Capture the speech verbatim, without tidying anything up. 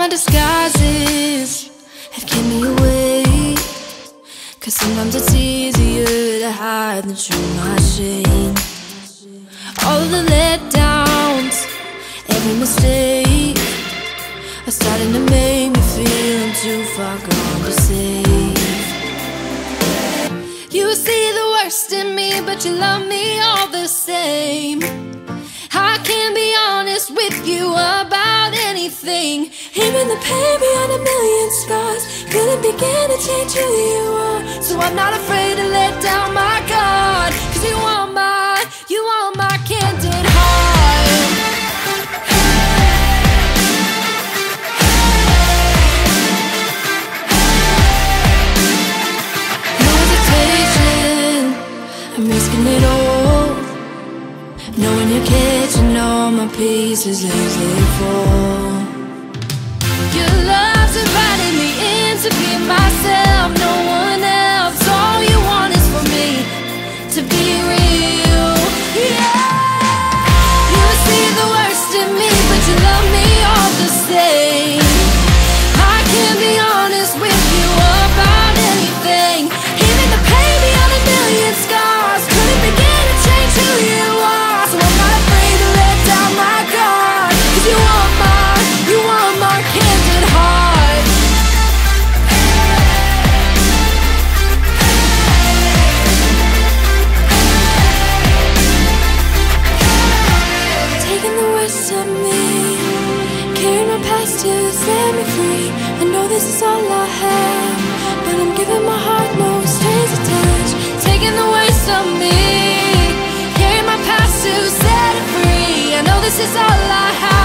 disguises have kept me away, 'cause sometimes it's easier to hide than show my shame. All of the letdowns, every mistake are starting to make me feel I'm too far gone to save. You see the worst in me, but you love me all the same. I can't be honest with you about anything. Even the pain behind a million scars couldn't begin to change who you are. So I'm not afraid to let down my guard, 'cause you are my, you are my candid heart. No hesitation, I'm risking it all, knowing you're catching all my pieces as they fall. Your love's inviting me in to be myself, no one else. All you want is for me to be real, yeah. You see the worst in me, but you love me all the same. I can't be honest with you about anything. Even the pain beyond a million scars couldn't begin to change who you are. So I'm not afraid to let down my guard, 'cause you are my, you are my candid heart. Taking the worst of me, carrying my past to set me free. I know this is all I have, but I'm giving my heart no strings attached. Taking the worst of me, carrying my past to set it free. I know this is all I have.